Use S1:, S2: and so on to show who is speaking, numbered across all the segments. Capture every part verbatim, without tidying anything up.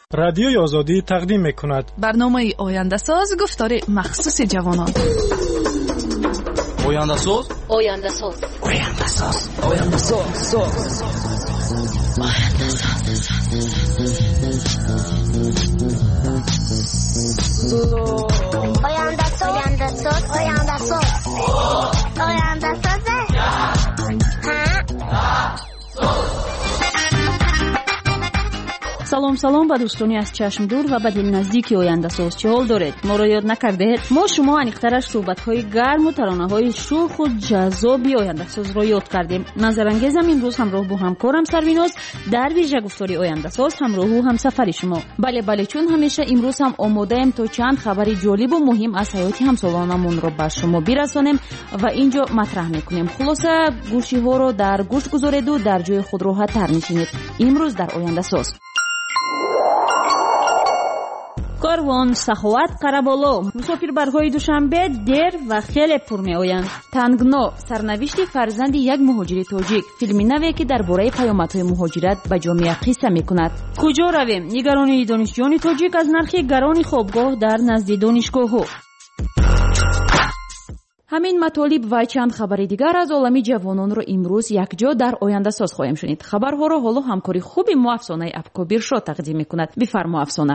S1: رادیوی آزادی تقدیم می‌کند
S2: برنامه آینده ساز گفتار مخصوص جوانان.
S3: آینده ساز
S4: آینده ساز
S3: آینده ساز آینده ساز
S4: آینده ساز آینده ساز آینده ساز آینده ساز
S5: салом салом ба дӯстони аз чашм дур ва ба дилназдики ояндасоз чӣ ҳол доред? моро ёд накардед? мо шумо аниқтараш суҳбатҳои гарму таронаҳои шӯху ҷаззоби ояндасозро ёд кардем. назарангезам имрӯз ҳамроҳ бо ҳамкорам Сарвиноз дар вижа гуфтори ояндасоз ҳамроҳу ҳамсафари шумо. бале бале чун ҳамеша имрӯз ҳам омодаем то чанд хабари ҷолибу муҳим аз ҳаёти ҳамсолонамонро ба шумо бирасонем ва ин ҷо матраҳ мекунем. хулоса гӯшиҳоро дар гӯш гузореду дар ҷои худ роҳаттар нишинед. имрӯз дар ояндасоз корвон саховат қараболо мусофирбарҳои душанбе дер ва хеле пур меоянд. тангно сарнавишти фарзанди як муҳоҷири тоҷик, филми наве ки дар бораи паёмадҳои муҳоҷират ба ҷомеа қисса мекунад. куҷо равем? нигаронии донишҷӯёни тоҷик аз нархи гарони хобгоҳ дар назди донишгоҳҳо. ҳамин матолиб ва чанд хабари дигар аз олами ҷавононро имрӯз якҷо дар ояндасоз хоҳем шунид. хабарҳоро ҳоло ҳамкори хуби мо Афсонаи Абкобиршо тақдим мекунад. бифармо Афсона.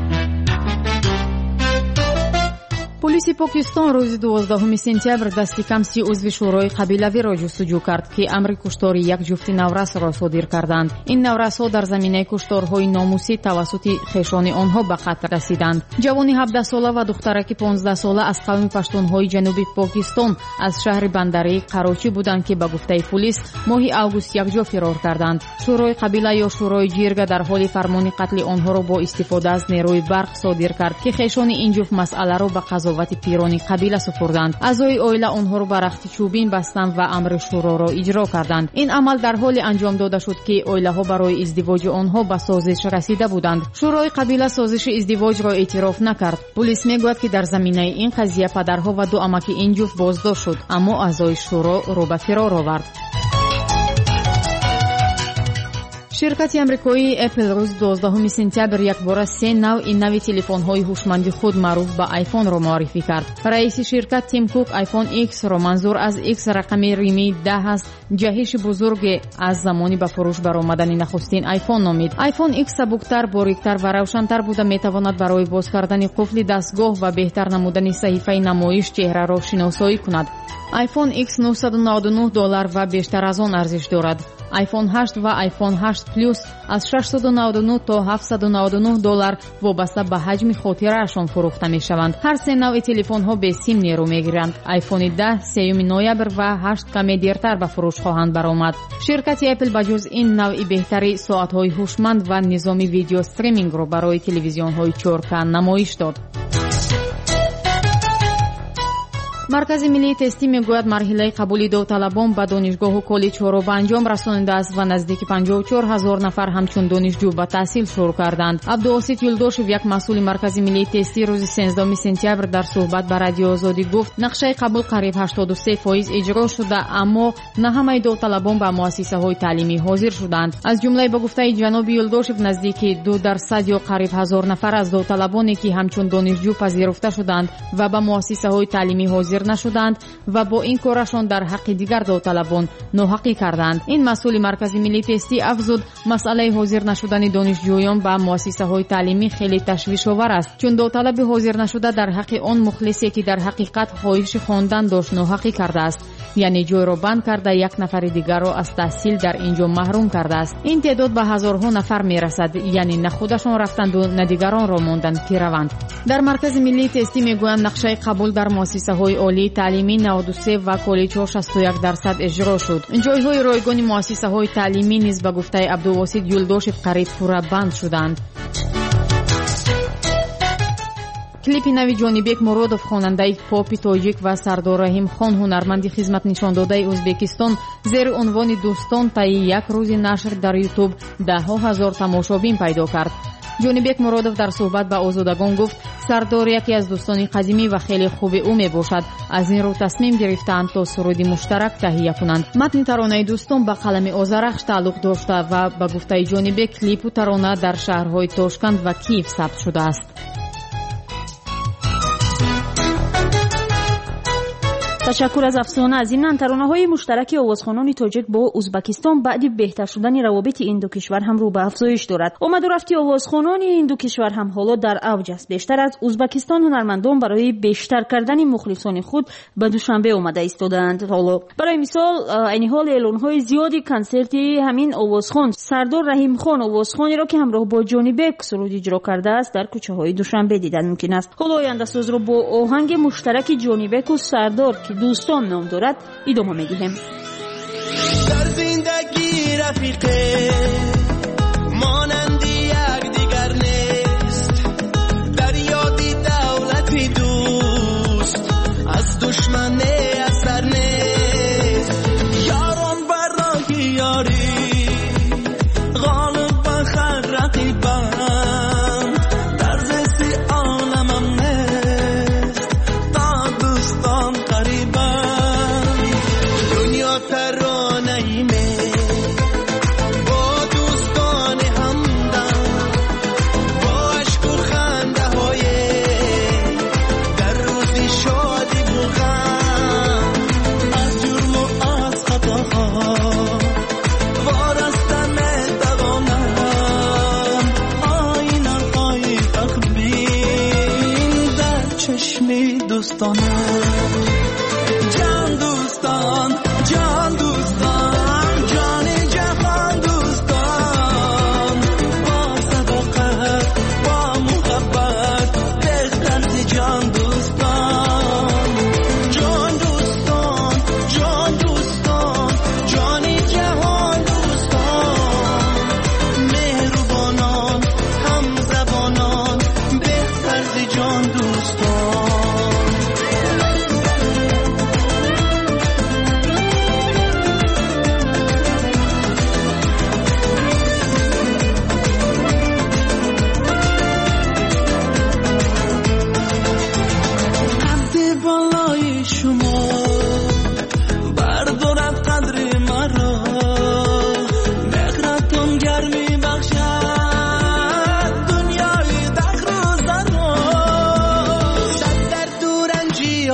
S6: полиси покистон рӯзи дувоздаҳуми сентябр дасти кам си узви шӯрои қабилавиро ҷустуҷӯ кард ки амри куштори як ҷуфти наврасро содир карданд. ин наврасҳо дар заминаи кушторҳои номусӣ тавассути хешони онҳо ба қатл расиданд. ҷавони ҳабдаҳ сола ва духтараки понздаҳ сола аз қавми паштунҳои ҷануби покистон аз шаҳри бандарии қарочӣ буданд ки ба гуфтаи пулис моҳи август якҷо фирор карданд. шӯрои қабила ё шӯрои ҷирга дар ҳоли фармони қатли онҳоро бо истифода аз нерӯи барқ содир кард ки хешони ин ҷуфт масъаларо ба қазовати пирони қабила супурданд. аъзои оила онҳоро ба рахти чӯбин бастанд ва амри шӯроро иҷро карданд. ин амал дар ҳоле анҷом дода шуд ки оилаҳо барои издивоҷи онҳо ба созиш расида буданд. шӯрои қабила созиши издивоҷро эътироф накард. пулис мегӯяд ки дар заминаи ин қазия падарҳо ва ду амаки ин ҷуфт боздошт шуд, аммо аъзои шӯро рӯ ба фирор овард. ширкати амрикоии Apple рӯзи дувоздаҳуми сентябр якбора се навъи нави телефонҳои ҳушманди худ маъруф ба iPhone-ро муаррифӣ кард. раиси ширкат Тим Кук iPhone X-ро манзур аз X рақами римии даҳ аст, ҷаҳиши бузурге аз замони ба фурӯш баромадани нахустин iPhone номид. iPhone X сабуктар, бориктар ва равшантар буда метавонад барои боз кардани қуфли дастгоҳ ва беҳтар намудани саҳифаи намоиш чеҳраро шиносоӣ кунад. iPhone X нӯҳсаду наваду нӯҳ доллар ва бештар аз он арзиш дорад. iPhone ҳашт ва iPhone ҳашт Plus аз шашсаду наваду нӯҳ то ҳафтсаду наваду нӯҳ доллар вобаста ба ҳаҷми хотираашон фурӯхта мешаванд. ҳар се навъи телефонҳо бе сим нерӯ мегиранд. iPhone даҳ сеюми ноябр ва ҳашт каме дертар ба фурӯш хоҳанд баромад. ширкати Apple ба ҷуз ин навъи беҳтари соатҳои ҳушманд ва низоми видео стримингро барои телевизионҳои чорка намоиш дод. маркази миллии тестӣ мегӯяд марҳилаи қабули довталабон ба донишгоҳу коллеҷҳоро ба анҷом расонидааст ва наздики панҷоҳу чор ҳазор нафар ҳамчун донишҷӯ ба таҳсил шурӯъ карданд. абдуосит юлдошев, як масъули маркази миллии тестӣ, рӯзи сенздаҳуми сентябр дар суҳбат ба радиои Озодӣ гуфт, нақшаи қабул қариб ҳаштоду се фоиз иҷро шуда, аммо на ҳамаи довталабон ба муассисаҳои таълимӣ ҳозир шуданд. аз ҷумлаи ба гуфтаи ҷаноби юлдошев, наздики ду дарсад ё қариб ҳазор нафар аз довталабоне ки ҳамчун донишҷӯ пазируфта шуданд ва ба муассисаҳои таълимӣ ҳозир нашуданд ва бо ин корашон дар ҳаққи дигар довталабон ноҳақӣ карданд. ин масъули маркази миллии тестӣ афзуд, масъалаи ҳозир нашудани донишҷӯён ба муассисаҳои таълимӣ хеле ташвишовар аст, чун довталаби ҳозир нашуда дар ҳаққи он мухлисе ки дар ҳақиқат хоҳиши хондан дошт ноҳақӣ кардааст, яъне ҷойро банд карда як нафари дигарро аз таҳсил дар ин ҷо маҳрум кардааст. ин теъдод ба ҳазорҳо нафар мерасад, яъне на худашон рафтанду на дигаронро монданд ки раванд. дар маркази миллии тестӣ мегӯянд, нақшаи қабул дар муассисаҳои олии таълимӣ наваду се ва коллеҷҳо шасту як дарсад иҷро шуд. ҷойҳои ройгони муассисаҳои таълимӣ низ ба гуфтаи Абдувосит Юлдошев қариб пурра банд шуданд. клипи нави ҷонибек муродов, хонандаи попи тоҷик, ва Сардор Раҳимхон, ҳунарманди хизматнишондодаи Ӯзбекистон, зери унвони Дӯстон таи як рӯзи нашр дар YouTube даҳҳо ҳазор тамошобин пайдо кард. جونیبک مرادов در صحبت با آزادگان گفت سردار یکی از دوستان قدیمی و خیلی خوب او میباشد. از این رو تصمیم گرفتند تا سرودی مشترک تهیه کنند. متن ترانه دوستان به قلم آذرخش تعلق داشته و به گفته جونیبک کلیپ ترانه در شهرهای تاشکند و کیف ثبت شده است.
S5: تشکر از افسانه. از این ترانه‌های مشترک آوازخوانان تاجیک با ازبکستان بعد بهتر شدن روابط این دو کشور هم رو به افزایش دارد. آمد و رفت آوازخوانان این دو کشور هم حالا در اوج است. بیشتر از ازبکستان هنرمندان برای بیشتر کردن مخلصان خود به دوشنبه آمده ایستادند. حالا برای مثال این حال اعلان‌های زیادی کنسرتی همین آوازخوان سردار رحیم خان آوازخوانی را که همراه با جونیبک سرود اجرا کرده است در کوچه‌های دوشنبه دیدن ممکن است. حالا آینده ساز رو با آهنگ مشترک جونیبک و سردار دوستان نام دارد ادامه میدیم.
S7: در زندگی رفیقه مانند یک دیگر نیست، در یادی دولتی دوست از دشمن اثر نیست. یاران برای یاری غالب بخر رقیبم، در زیستی عالمم نیست تا دوستان قریبم. دنیا ترانه‌ایمه با دوستان همدم، با عشق و خنده های در روزی شادی و غم، از جرم و از خطاها وارستن دوامم. آینه های تخبین در چشمی دوستانم. جان دوستان، جان دوستان، جان جهان دوستان، با صداقت با محبت بهتر ز جان دوستان. جان دوستان، جان دوستان، جان جهان دوستان، مهربانان هم زبانان بهتر ز جان دوستان. بالای شما بردارد قدر مرا، مهرتون گرمی بخشد دنیای دخل و زرا. صد در دورنجی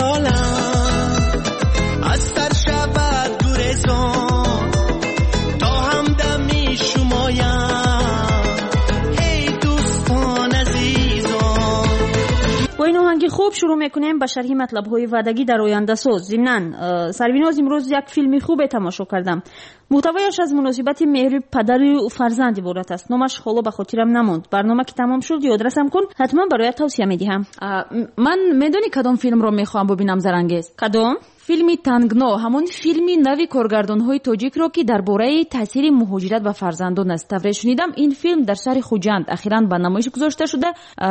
S7: عالم از سر شود گریزان، تا همدمی شمایم ای دوستان عزیزان.
S5: با این آهنگ خوب شروع میکنیم به شرح مطلب‌های وعدگی در آینده ساز. ضمناً سربیناز امروز یک فیلم خوب تماشا کردم. محتوایش از مناسبت مهر پدر و فرزند عبارت است. نامش حالا به خاطرم نماند. برنامه که تمام شد یادرسم کن، حتما برایت توصیه میدهم.
S6: من میدونی کدام فیلم رو میخوام ببینم زرنگیز؟
S5: کدام؟
S6: فیلمی تنگنا، همون فیلمی نوی کارگردان‌های تاجیک را که درباره تاثیر مهاجرت به فرزندان است. تفریح شنیدم این فیلم در شهر خوجند اخیراً به نمایش گذاشته شده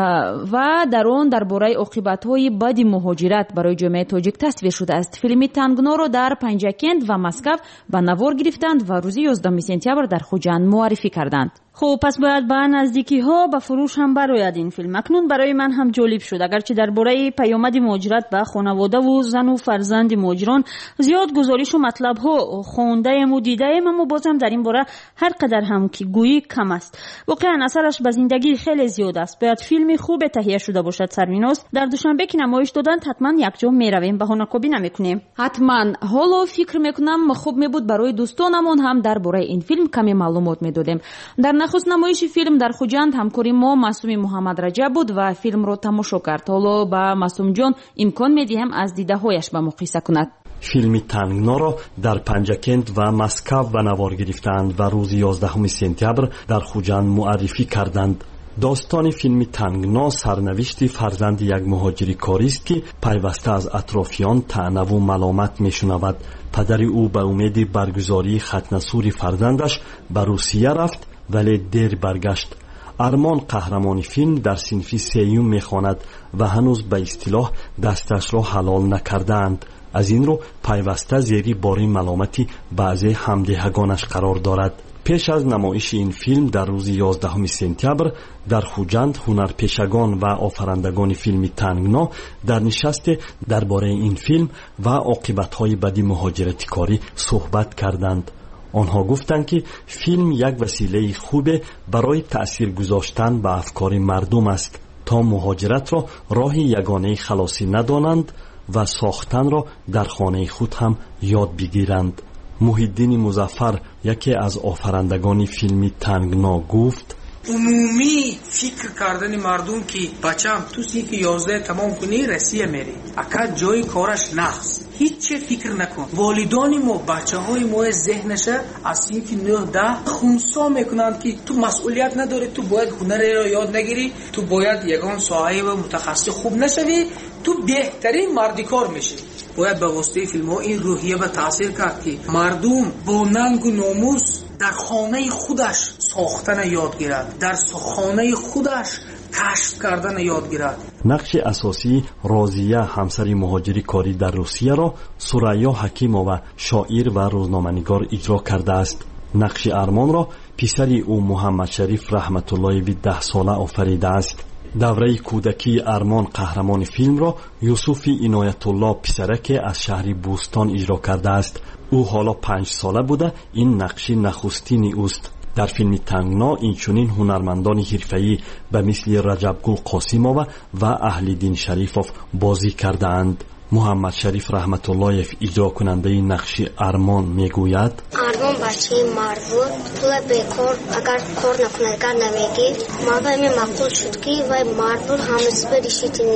S6: و در آن درباره عاقبت‌های بد مهاجرت برای جامعه تاجیک تصویر شده است. فیلمی تنگنا را در پنجکند و مسکو به نوار گرفتند و روز یازدهم سپتامبر در خوجند معرفی کردند.
S5: خب پس باید به نزدیکی ها به فروش هم براید این فیلم. اکنون برای من هم جالب شد، اگرچه درباره پیامد مهاجرت به خانواده و زن و فرزند مهاجران زیاد گزارش و مطلب ها خونده‌ام و دیده‌ام، اما بازم در این باره هر قدر هم که گویی کم است. واقعا اثرش به زندگی خیلی زیاد است. باید فیلمی خوب تهیه شده باشد. سرمیناست در دوشنبه که نمایش دادند حتما یک جا میرویم، بهانه کوبی نمیکنیم.
S6: حتما. حالا فکر میکنم خوب میبود برای دوستانمون هم درباره این فیلم کمی معلومات میدادیم. در نخست نمایش فیلم در خوجند همکاری ما معصوم محمد رجب بود و فیلم رو تماشا کرد. حالا با معصوم جان امکان میدیم از دیده هایش با ما قصه کند.
S8: فیلم تنگنا را در پنجکند و مسکو به نوار گرفتند و روز یازدهم سپتامبر در خوجند معرفی کردند. داستان فیلم تنگنا سرنوشت فرزند یک مهاجری کاری است که پیوسته از اطرافیان طعنه و ملامت میشنود. پدر او به امید برگزاری ختنه‌سوری فرزندش به روسیه رفت ولی دیر برگشت. ارمان قهرمان فیلم در صنف سیوم میخواند و هنوز به اصطلاح دستش را حلال نکردند. از این رو پیوسته زیری باری ملامتی بعضی همدهگانش قرار دارد. پیش از نمایش این فیلم در روز یازدهم سپتامبر در خوجند هنرپیشگان و آفرندگان فیلم تنگنا در نشست درباره این فیلم و عاقبت‌های بدی مهاجرت کاری صحبت کردند. آنها گفتند که فیلم یک وسیله خوب برای تأثیر گذاشتن به افکار مردم است تا مهاجرت را راه یگانه خلاصی ندانند و ساختن را در خانه خود هم یاد بگیرند. محیدین مظفر یکی از آفرندگان فیلم تنگنا گفت:
S9: عمومی فکر کردن مردم که بچم تو سیک یازده تمام کنی رسیه میری اکا جای کارش نخست هیچ چه فکر نکن. والدانی ما بچه های ما ذهنش از سیک نه ده خونسا میکنند که تو مسئولیت نداری، تو باید هنر را یاد نگیری، تو باید یگان صاحب و متخصص خوب نشوی، تو بهترین مردی کار میشی. باید به واسطه فیلم ها این روحیه به تاثیر کرد که مردم با ننگ و ناموس در خانه خودش ساختن یاد گیرد، در خانه خودش کشف کردن یاد گیرد.
S8: نقش اساسی رازیه همسر مهاجری کاری در روسیه را سریا حکیمова شاعر و روزنامه‌نگار اجرا کرده است. نقش ارمان را پسری او محمد شریف رحمت الله وی ده ساله آفریده است. دوره کودکی ارمان قهرمان فیلم را یوسف عنایت الله پسرک از شهر بوستان اجرا کرده است. او حالا پنج ساله بوده. این نقش نخستین اوست. در فیلم تنگنا اینچنین هنرمندان حرفه‌ای به مثل رجبگل قاسیمova و اهلیدین شریفov بازی کرده اند. محمد شریف رحمت الله اجرا کننده نقش ارمان میگوید:
S4: ارمان بچه مرد بود، پول بیکار اگر کار نکنه اگر نمیگی مردمی مقبول شد که وای مرد بود همه بریشیتینی.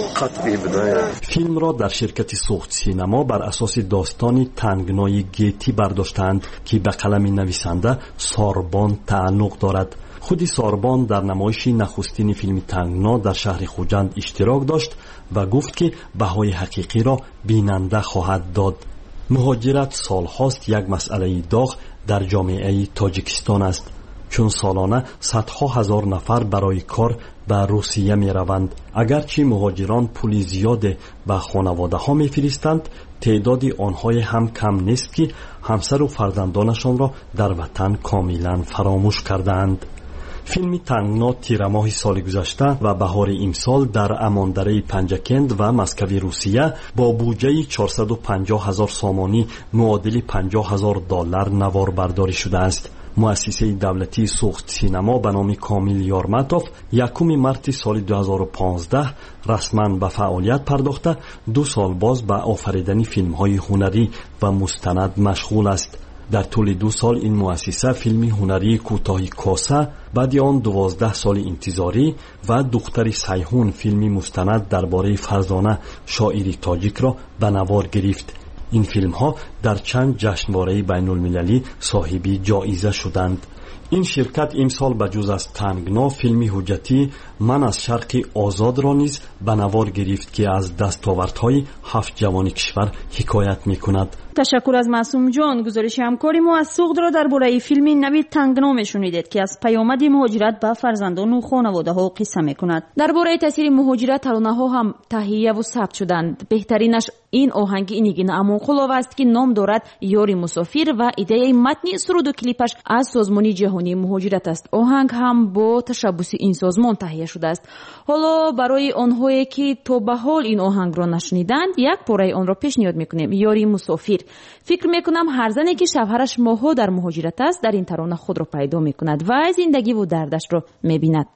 S8: فیلم را در شرکت سوخت سینما بر اساس داستان تنگنای گیتی برداشتند که به قلم نویسنده ساربان تعلق دارد. خودی ساربان در نمایش نخستین فیلم تنگنا در شهر خوجند اشتراک داشت و گفت که بهای حقیقی را بیننده خواهد داد. مهاجرت سالهاست یک مسئله داغ در جامعه تاجیکستان است، چون سالانه صدها هزار نفر برای کار به روسیه می روند. اگرچه مهاجران پول زیاد به خانواده ها می فرستند، تعداد آنهای هم کم نیست که همسر و فرزندانشان را در وطن کاملا فراموش کردند. فیلم تنگنا تیر ماه سال گذشته و بهار امسال در اماندره پنجکند و مسکو روسیه با بودجه چهارصد و پنجاه هزار سامانی معادل پنجاه هزار دلار نوار برداری شده است. مؤسسه دولتی سوخت سینما به نام کامیل یارمتوف یکم مارس سال دو هزار و پانزده رسما به فعالیت پرداخته دو سال باز به آفریدن فیلم های هنری و مستند مشغول است. در طول دو سال این مؤسسه فیلم هنری کوتاه کاسه، بعد آن دوازده سال انتظاری و دختر سیحون فیلم مستند درباره فرزانه شاعری تاجیک را به نوار گرفت. این فیلم ها در چند جشنواره بین المللی صاحب جایزه شدند. این شرکت امسال به جز از تنگنا فیلم حجتی من از شرق آزاد را نیز به نوار گرفت که از دستاوردهای هفت جوان کشور حکایت می کند.
S5: تشکر از معصوم جان. گزارش همکاری ما از سوخت را درباره فیلم نوی تنگنا میشنیدید که از پیامد مهاجرت به فرزندان و خانواده ها قصه میکند. درباره تاثیر مهاجرت ترانه ها هم تهیه و ثبت شدند. بهترینش این آهنگ اینگین امانقلو است که نام دارد یاری مسافر و ایده متن سرود و کلیپش از سازمان جهانی مهاجرت است. آهنگ هم با تشبث این سازمان تهیه شده است. حالا برای آنهایی که تا به حال این آهنگ را نشنیدند یک پاره آن را پیشنهاد میکنیم. یاری مسافر. فکر میکنم هر زنی که شوهرش ماها در مهاجرت است در این ترانه خود را پیدا میکند و زندگی و دردش را میبیند.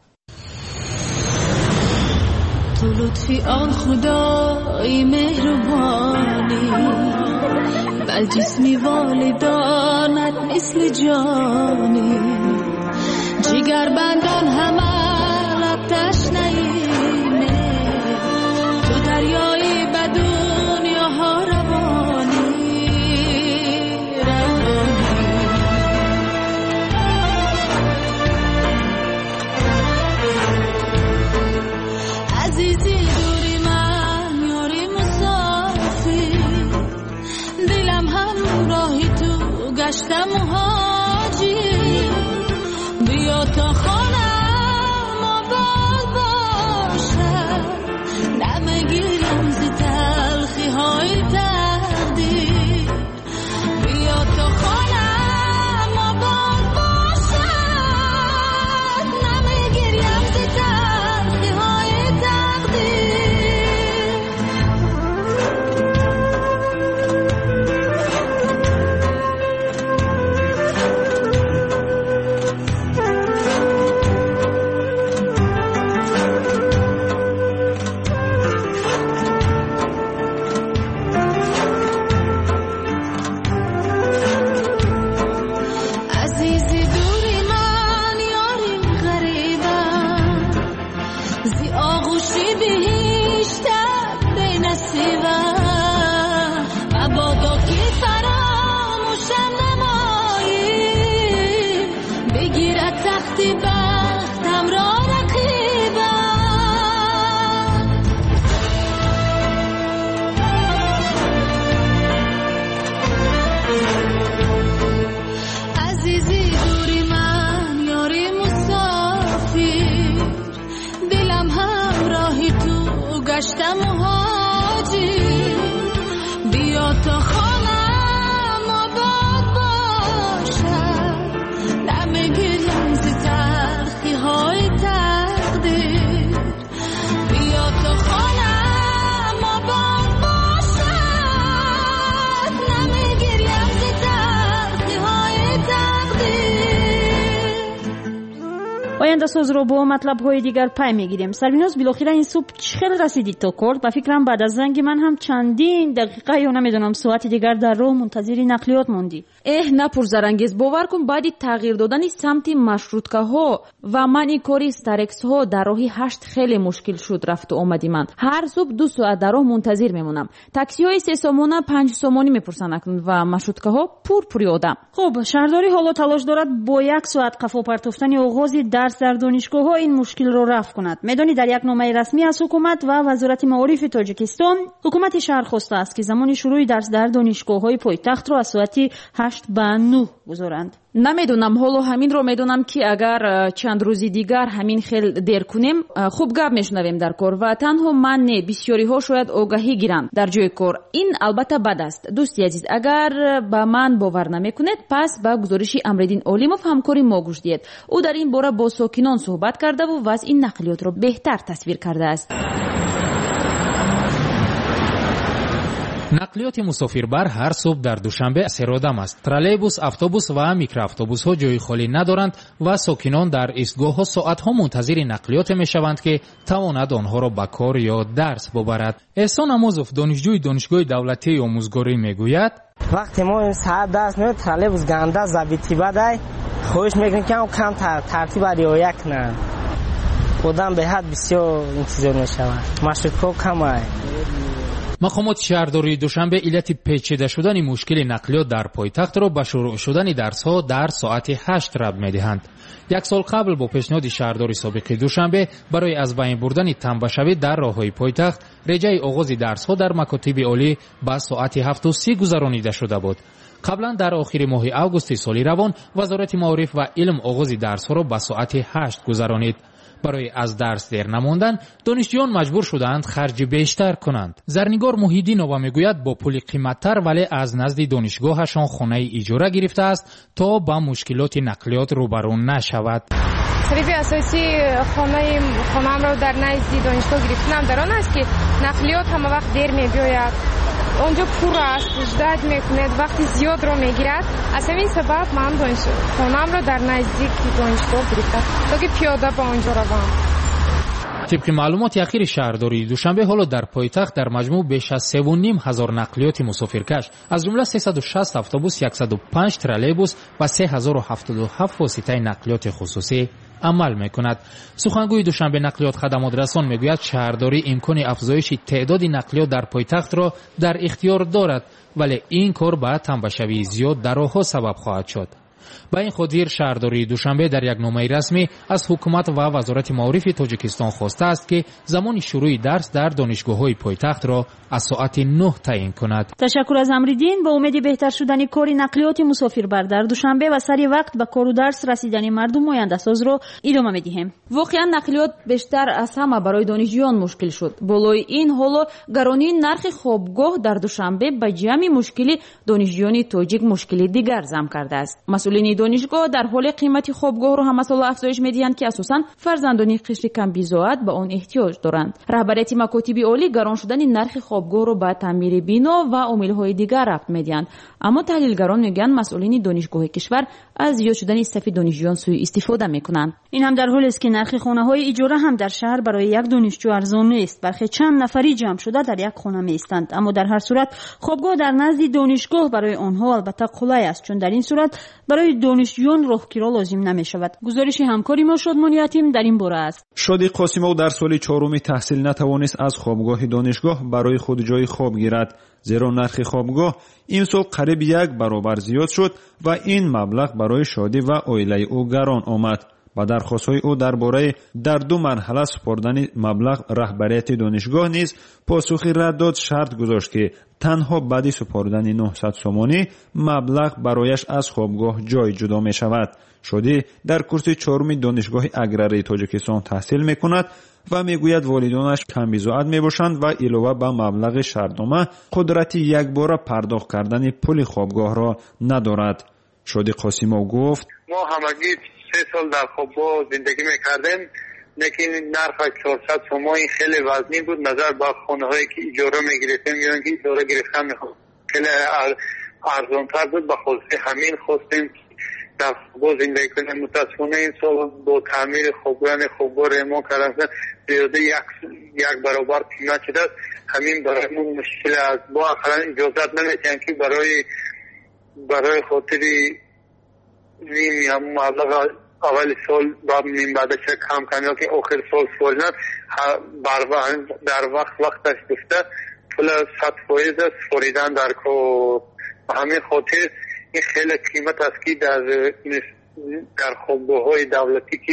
S10: تو لطفی آن خدای مهربانی بل جسمی والدانت مثل جانی جگر بندان همه لب تشنهیمه تو دریایی به دنیاها روانی عزیزی دوری من یاری مسافر دلم همراهی تو گشتم مهاجر بیا تا خانه گشتم مهاجی بیا تا خانم آباد باشد نم گریم ز تلخی های تقدیر بیا تا خانم آباد باشد نم گریم ز تلخی های تقدیر.
S5: آینده ساز رو با مطلب های دیگر پی میگیریم. سربیناز بالاخره این صبح چخل رسیدید تا کرد و فکرم بعد از زنگ من هم چندین دقیقه یا نمیدونم ساعت دیگر در راه منتظر نقلیات موندی.
S6: اه نپور زرنگیز باور کن بعد تغییر دادن سمت مشروطکه ها و من این کاری استرکس ها در راهی هشت خیلی مشکل شد رفت و آمدی. من هر صبح دو ساعت در راه منتظر میمونم. تاکسی های سه سومونه پنج سومونی میپرسن اکنون و مشروطکه ها پور پوری آدم.
S5: خب شهرداری حالا تلاش دارد با یک ساعت قفا پرتافتن آغاز درس در دانشگاه ها این مشکل رو رفع کند. میدانی در یک نامه رسمی از حکومت و وزارت معارف تاجیکستان حکومت شهر خواسته است که زمان شروع درس در دانشگاه های پایتخت را از ساعت هشت به نه گذارند.
S6: نمیدونم حالا همین رو میدونم که اگر چند روزی دیگر همین خیل دیر کنیم خوب گپ میشنویم در کار و تنها من نه بسیاری ها شاید آگاهی گیرند در جای کار. این البته بد است. دوستی عزیز اگر با من باور نمیکنید پس با گزارش امرالدین علیموف همکاری ما گوش دهید. او در این باره با ساکنان صحبت کرده و وضع این نقلیات را بهتر تصویر کرده است.
S11: نقلیات مسافربر هر صبح در دوشنبه سرادم است. ترالیبوس، اتوبوس و میکرواتوبوس ها جای خالی ندارند و ساکنان در ایستگاه ها ساعت ها منتظر نقلیات می شوند که تواند آنها را به کار یا درس ببرد. احسان اموزوف دانشجوی دانشگاه دولتی آموزگاری میگوید
S12: وقتی ما ساعت درس میاد ترالیبوس گنده زبیتی بدای خوش میکنیم که کم ترتیب رعایت کنند. آدم به حد بسیار انتظار میشود. مشروطه کمه.
S11: مقامات شهرداری دوشنبه علت پیچیده شدن مشکل نقلیات در پایتخت را به شروع شدن درس‌ها در ساعت هشت ربط می‌دهند. یک سال قبل با پیشنهاد شهرداری سابق دوشنبه برای از بین بردن تنبشوی در راه‌های پایتخت رجای آغاز درس‌ها در مکاتب عالی به ساعت هفت و سی گذرانیده شده بود. قبلا در آخر ماه آگوست سال روان وزارت معارف و علم آغاز درس‌ها را به ساعت هشت گذرانید. برای از درس دیر نماندن دانشجویان مجبور شدند خرج بیشتر کنند. زرنگار موحیدینووا میگوید با پول قیمتتر ولی از نزد دانشگاهشان خانه اجاره گرفته است تا با مشکلات نقلیات روبرو نشود.
S13: طریق اساسی خانه خانه‌ام را در نزد دانشگاه گرفتم در آن است که نقلیات همه وقت دیر می‌بیاید. اونجا پر است، اجداد می‌کند، وقتی زیاد را می‌گیرد. از همین سبب من دانشگاه خانه‌ام را در نزدیک دانشگاه گرفتم تا که پیاده به آنجا روم.
S11: طبق معلومات اخیر شهرداری دوشنبه حالا در پایتخت در مجموع بیش از سه و نیم هزار نقلیات مسافرکش از جمله سیصد و شصت اتوبوس، صد و پنج ترالیبوس و سه هزار و هفتاد و هفت واسطه نقلیات خصوصی عمل میکند. سخنگوی دوشنبه نقلیات خدمات رسان میگوید شهرداری امکان افزایش تعداد نقلیات در پایتخت را در اختیار دارد ولی این کار با تنبشوی زیاد در راه‌ها سبب خواهد شد. با این خاطر شهرداری دوشنبه در یک نامه رسمی از حکومت و وزارت معارف تاجیکستان خواسته است که زمان شروع درس در دانشگاه‌های پایتخت را از ساعت نه تعیین کند.
S5: تشکر از امرالدین. با امید بهتر شدن کار نقلیات مسافربر در دوشنبه و سری وقت به کار و درس رسیدن مردم آینده ساز را ادامه می‌دهیم.
S6: واقعا نقلیات بیشتر از همه برای دانشجویان مشکل شد. بالای این حالا گرانی نرخ خوابگاه در دوشنبه به جمع مشکلی دانشجویان تاجیک مشکلی دیگر ضم کرده است. مسئولین دانشگاه در حال قیمت خوابگاه را هم سال افزایش می‌دهند که اساساً فرزندان قشر کم بی‌زائد به آن احتیاج دارند. رهبریت مکاتب عالی گران شدن نرخ خوابگاه را به تعمیر بنا و عامل‌های دیگر ربط می‌دهند. اما تحلیلگران میگن مسئولین دانشگاه کشور از زیاد شدن صف دانشجویان سوء استفاده می‌کنند.
S5: این هم در حالی است که نرخ خانه‌های اجاره هم در شهر برای یک دانشجو ارزان نیست. برخی چند نفری جمع شده در یک خانه می‌ایستند. اما در هر صورت خوابگاه در نزد دانشگاه برای آنها البته قلای است، چون در این صورت برای دانشجویان راهگیری لازم نمی‌شود. گزارش همکاری ما شادمان یتیم در این باره است.
S14: شادی قاسمو در سال چهارم تحصیل نتوانست از خوابگاه دانشگاه برای خود جای خواب گیرد، زیرا نرخ خوابگاه این سال قریب یک برابر زیاد شد و این مبلغ برای شادی و عائله او گران آمد. با درخواست‌های او درباره در دو مرحله سپردن مبلغ رهبریت دانشگاه نیز پاسخی رد داد. شرط گذاشت که تنها بعد سپردن نهصد سومانی مبلغ برایش از خوابگاه جای جدا می شود. شودی در کورس چهارم دانشگاه اگراری تاجیکستان تحصیل می کند و می گوید والدانش کم بیزاعت می باشند و علاوه بر مبلغ شرطنامه قدرت یک بار پرداخت کردن پول خوابگاه را ندارد. شودی قاسیمov گفت
S15: ما همگی سه سال در خوابگاه زندگی میکردیم، لیکن نرخ چهارصد سوم خیلی وزنی بود نظر به خانه هایی که اجاره میگرفتیم یا اینکه اجاره گرفتن خیلی ارزانتر بود. به خاطر همین خواستیم در خوابگاه زندگی کنیم. متاسفانه این سال با تعمیر خوابگاه خوابگاه رما کردن زیاده یک یک برابر قیمت شده. همین برای ما مشکل است. با اصلا اجازت نمیدن که برای برای خاطر نیم هم مبلغ اول سال بعد نیم بعدش کم کنیم که آخر سال سوالن در وقت وقتش گفته پول صد فایز سپریدن در کو. همین خاطر این خیلی قیمت است که در در خوابگاه های دولتی که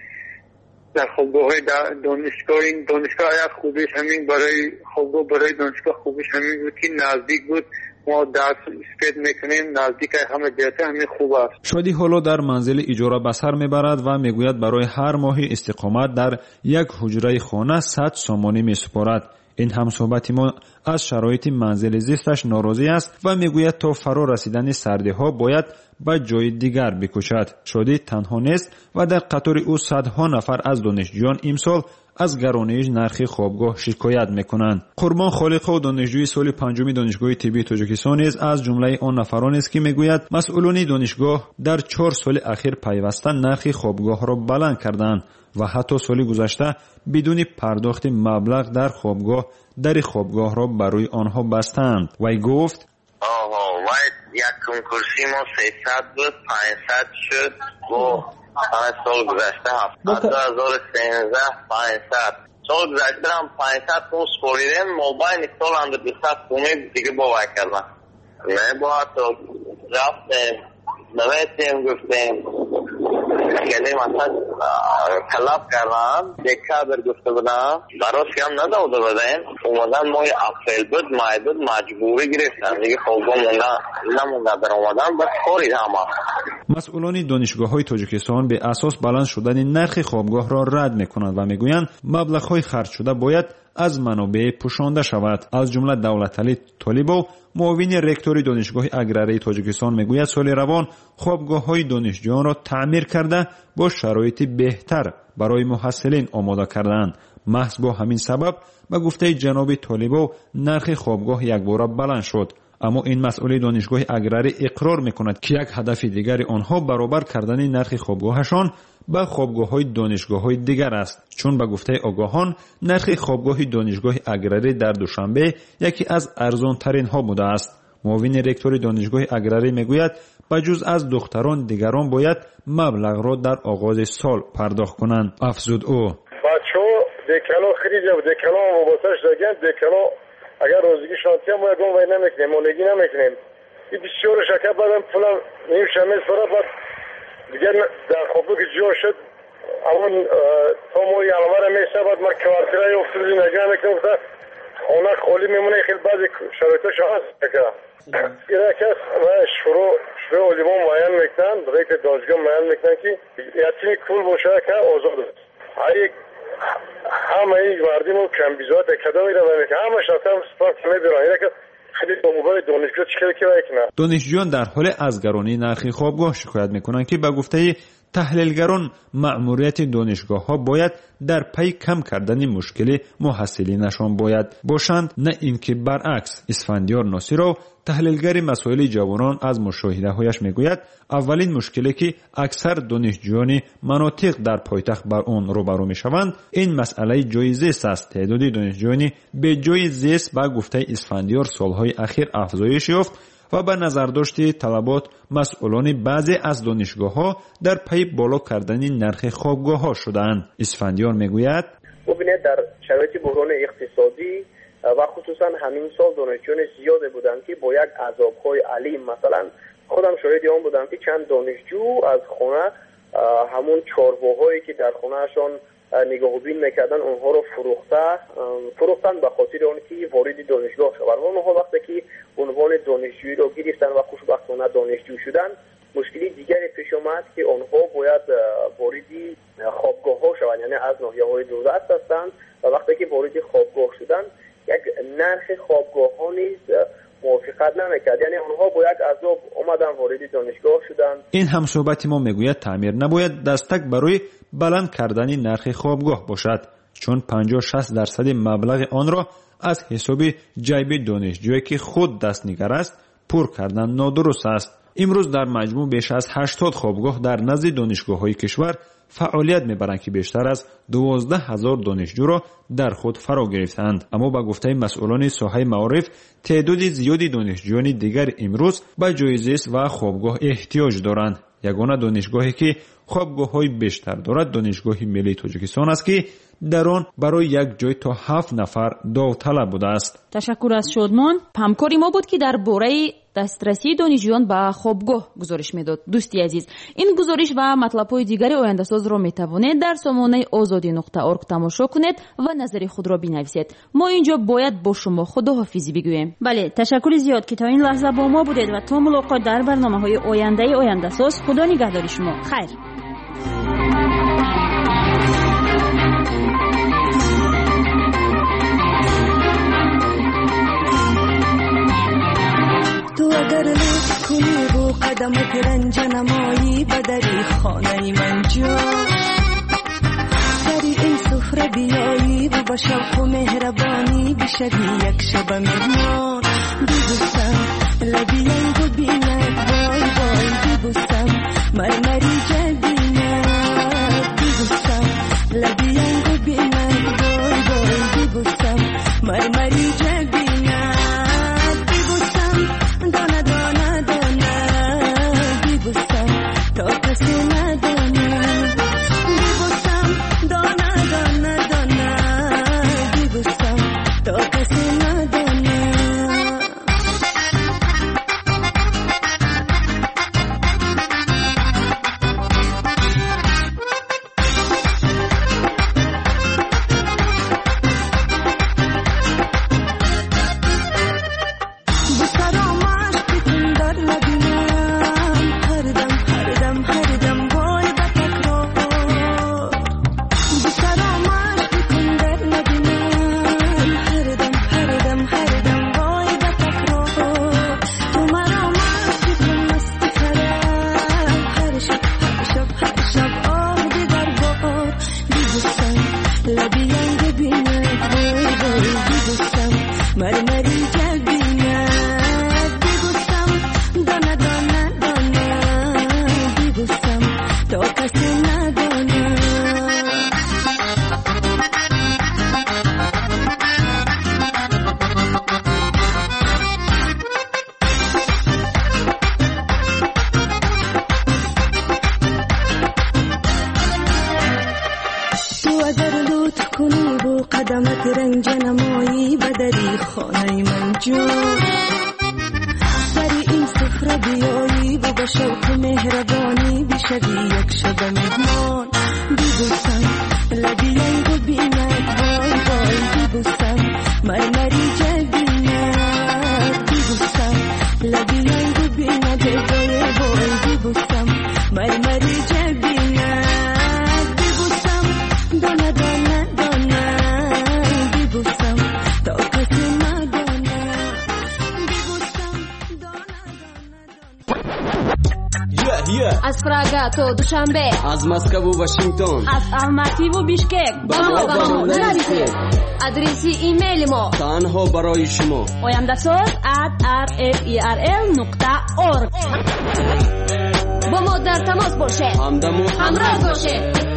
S15: در خوابگاه های دانشگاه این دانشگاه یک خوبیش همین برای خوابگاه برای دانشگاه خوبیش همین بود که نزدیک بود. ما درس اسپید میکنیم نزدیک همه جهت همین خوب است.
S14: شادی حالا در منزل اجاره به سر میبرد و میگوید برای هر ماهی استقامت در یک حجره خانه صد سومانی میسپارد. این همصحبت ما از شرایط منزل زیستش ناراضی است و میگوید تا فرا رسیدن سردی ها باید به جای دیگر بکوشد. شادی تنها نیست و در قطار او صدها نفر از دانشجویان امسال از گرانش نرخ خوابگاه شکایت میکنند. قربان خالق‌ها دانشجوی سال پنجم دانشگاه طبی تاجیکستان نیز از جمله آن نفران است که میگوید مسئولان دانشگاه در چهار سال اخیر پیوسته نرخ خوابگاه را بلند کردند و حتی سال گذشته بدون پرداخت مبلغ در خوابگاه در خوابگاه را برای آنها بستند. وی گفت
S16: آها وای یک کنکورسی ما سیصد بود پانصد شد و همه سال گذشته هفت دو هزار و سیزده پانصد سال گذشته هم پانصد کن سپریدیم موبایل سال هم در بیست کنیم دیگه باور کردن نه با حتی رفتیم نمیتیم گفتیم گلی مثلا کلاف کردن دیکه در گفته بودن براش که هم نداده بودن اومدن مای اپریل بود مای بود مجبوری گرفتن دیگه خوابگاه موندن نمونده در اومدن بس خورید همه.
S14: مسئولان دانشگاه های تاجیکستان به اساس بلند شدن نرخ خوابگاه را رد میکنند و میگویند مبلغ های خرج شده باید از منابع پوشانده شود. از جمله دولتعلی طالبov معاون رکتور دانشگاه اگراری تاجیکستان میگوید سال روان خوابگاه های دانشجویان را تعمیر کرده با شرایط بهتر برای محصلین آماده کردند. محض با همین سبب به گفته جناب طالبov نرخ خوابگاه یک بار بلند شد. اما این مسئول دانشگاه اگراری اقرار میکند که یک هدف دیگر آنها برابر کردن نرخ خوابگاهشان با خوابگاه‌های دانشگاه‌های دیگر است، چون به گفته آگاهان نرخ خوابگاه دانشگاه اگراری در دوشنبه یکی از ارزان‌ترین ها بوده است. معاون رکتور دانشگاه اگراری میگوید بجز از دختران دیگران باید مبلغ را در آغاز سال پرداخت کنند. افزود او
S17: بچه‌ها دکلا خریده و دکلا واسش دادن دکلا اگر روزگی شانتی هم باید وای نمیکنیم مونگی نمیکنیم این بسیار شکر بدم پولم نیم شمیز فرا بعد دیگر در خوابو که جا شد اون تا موی علمه را میشه بعد ما کوارترهای افتادی نگاه میکنم تا خونه خالی میمونه خیلی بعضی شرایطش هست که ایره کس و شروع شروع علیمان معین میکنن ریک دانشگاه معین میکنن که یتیمی کول باشه که آزاد است هر یک همه این مردم و کمبیزات کدا میره و میکنه همه شخصا هم سپاک میبیرن ایره که خیلی موبایل دانشگاه چکره که بکنه.
S14: دانشجویان در حال از گرانی نرخ خوابگاه شکایت میکنند که به گفته تحلیلگران مأموریت دانشگاه ها باید در پی کم کردن مشکل محصلینشان باید باشند نه اینکه برعکس. اسفندیار ناصرov تحلیلگر مسائل جوانان از مشاهده هایش میگوید اولین مشکلی که اکثر دانشجویان مناطق در پایتخت بر آن روبرو میشوند این مسئله جای زیست است. تعداد دانشجویان به جای زیست به گفته اسفندیار سالهای اخیر افزایش یافت و به نظر داشته طلبات مسئولان بعضی از دانشگاه‌ها در پی بالا کردن نرخ خوابگاه‌ها شدند. اسفندیار میگوید
S18: ببینید در شرایط بحران اقتصادی و خصوصا همین سال دانشجویان زیاده بودند که با یک عذاب‌های علیم مثلا خودم شاهد آن بودم که چند دانشجو از خانه همون چارواهایی که در خونهشان نگاه بین میکردن اونها رو فروخته فروختن به خاطر آنکه وارد دانشگاه شوند. اونها وقتی که عنوان دانشجویی رو گرفتن و خوشبختانه دانشجو شدن، مشکلی دیگری پیش آمد که آنها باید وارد خوابگاه ها شوند، یعنی از ناحیه‌های دوردست هستند و وقتی که وارد خوابگاه شدن یک نرخ خوابگاه ها نیز موافقت نمیکرد، یعنی آنها باید عذاب آمدن وارد دانشگاه شدن.
S14: این هم صحبت ما میگوید تعمیر نباید دستک برای بلند کردن نرخ خوابگاه باشد، چون پنجاه شصت درصد مبلغ آن را از حساب جیب دانشجویی که خود دستنگر است پر کردن نادرست است. امروز در مجموع بیش از هشتاد خوابگاه در نزد دانشگاه‌های کشور فعالیت میبرند که بیشتر از دوازده هزار دانشجو را در خود فرا گرفتند. اما با گفته مسئولان ساحه معارف تعداد زیادی دانشجویان دیگر امروز به جای زیست و خوابگاه احتیاج دارند. یگانه دانشگاهی که خوابگاه‌های بیشتر دارد دانشگاه ملی تاجیکستان است که در آن برای یک جای تا هفت نفر داوطلب بوده است.
S5: تشکر از شادمان. همکاری ما بود که در باره دسترسی دانشجویان به خوابگاه گزارش میداد. دوستی عزیز، این گزارش و مطلب‌های دیگری آینده‌ساز را میتوانید در سامانه آزادی نقطه اورگ تماشا کنید و نظر خود را بنویسید. ما اینجا باید با شما خداحافظی بگوییم. بله، تشکر زیاد که تا این لحظه با ما بودید و تا ملاقات در برنامه‌های آینده آینده‌ساز. خدا نگهدار شما. خیر.
S10: تو اگر لطف کنی رو قدمت رنج نمایی بدری خانه من جا سری این سفره بیایی و با شوق و مهربانی بشوی یک شب مهمان. بیبوسم لبیانگ و بینت وای وای بیبوسم مرمری جبینت بیبوسم لبیانگ و بینت وای وای بیبوسم مرمری جبینت دانه دانه دانه بیبوسم تا کسی ندانه بیبوسم دانه دانه دانه بیبوسم تا کسی ندانه. قدمت رنج نمایی بدری خانه من جا سری این سفره بیایی و با شوق مهربانی بشوی یک شب مهمان. بیبوسم لبیانگ و بینت وای وای بیبوسم مرمری جبینت بیبوسم لبیانگ و بینت وای وای بیبوسم مرمری جبینت بیبوسم دانه دانه دانه بیبوسم تا کسی ندانه بیبوسم دانه دانه.
S2: از پراگا تا دوشنبه،
S3: از مسکو و واشنگتن،
S2: از الماتی و بیشکک با ما با ما نرسید. ادرسی ایمیل ما
S3: تنها برای شما
S2: آینده‌ساز ات آر اف ای آر ال نقطه اورگ. با ما در تماس باشه،
S3: همدم و
S2: همراه باشه.